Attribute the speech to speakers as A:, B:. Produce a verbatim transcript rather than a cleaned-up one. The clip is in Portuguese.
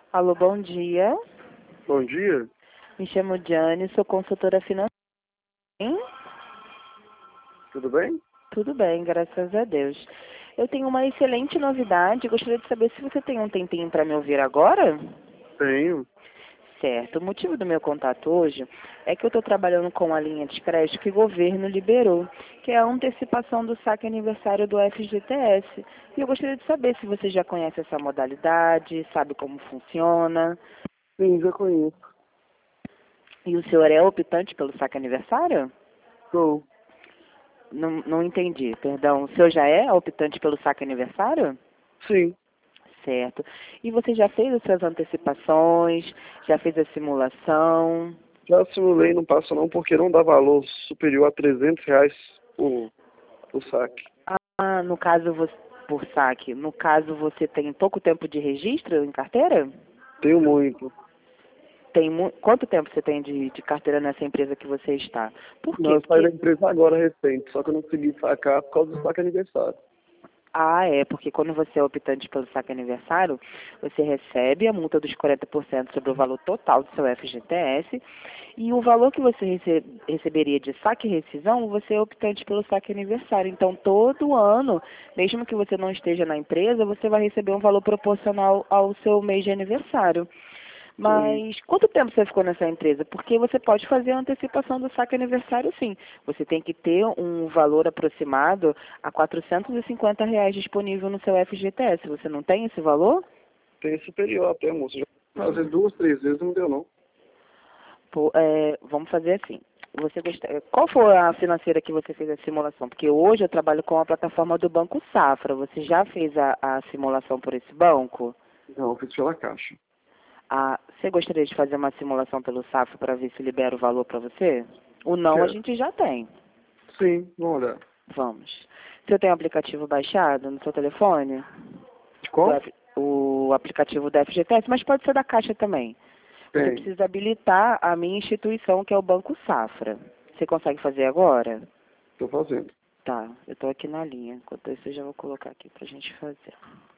A: Alô, bom dia.
B: Bom dia,
A: Me chamo Diane, sou consultora financeira. Hein?
B: tudo bem?
A: Tudo bem, graças a Deus. Eu tenho uma excelente novidade. Gostaria de saber se você tem um tempinho para me ouvir agora?
B: Tenho.
A: Certo. O motivo do meu contato hoje é que eu estou trabalhando com a linha de crédito que o governo liberou, que é a antecipação do saque aniversário do F G T S. E eu gostaria de saber se você já conhece essa modalidade, sabe como funciona.
B: Sim, já conheço.
A: E o senhor é optante pelo saque aniversário?
B: Sou.
A: Não, não entendi, perdão. O senhor já é optante pelo saque aniversário?
B: Sim,
A: Certo. E você já fez as suas antecipações? Já fez a simulação?
B: já simulei, não passa não, porque não dá valor superior a trezentos reais por, por saque.
A: Ah, no caso, você, por saque, no caso você tem pouco tempo de registro em carteira?
B: Tenho muito.
A: Tem mu- Quanto tempo você tem de, de carteira nessa empresa que você está? Por
B: Não,
A: quê?
B: eu saí da
A: Porque
B: empresa agora recente, só que eu não consegui sacar por causa do saque aniversário.
A: Ah, é, porque quando você é optante pelo saque aniversário, você recebe a multa dos quarenta por cento sobre o valor total do seu F G T S e o valor que você rece- receberia de saque e rescisão, você é optante pelo saque aniversário. Então, todo ano, mesmo que você não esteja na empresa, você vai receber um valor proporcional ao seu mês de aniversário.
B: Sim.
A: Mas quanto tempo você ficou nessa empresa? Porque você pode fazer a antecipação do saque aniversário, sim. Você tem que ter um valor aproximado a quatrocentos e cinquenta reais disponível no seu F G T S. Você não tem esse valor?
B: Tem superior até, moço. Já fazer duas, três vezes não deu não.
A: Pô, é, vamos fazer assim. Você gosta... Qual foi a financeira que você fez a simulação? Porque hoje eu trabalho com a plataforma do Banco Safra. Você já fez a, a simulação por esse banco?
B: Não, fiz pela caixa.
A: Ah, você gostaria de fazer uma simulação pelo Safra para ver se libera o valor para você? O não a
B: Quero.
A: gente já tem.
B: Sim, vamos olhar.
A: Vamos. Você tem o aplicativo baixado no seu telefone?
B: De
A: Do
B: qual?
A: F- o aplicativo da F G T S, mas pode ser da Caixa também. Você
B: Tem.
A: precisa habilitar a minha instituição, que é o Banco Safra. Você consegue fazer agora?
B: Tô fazendo.
A: Tá, eu estou aqui na linha. Enquanto isso, eu já vou colocar aqui para a gente fazer.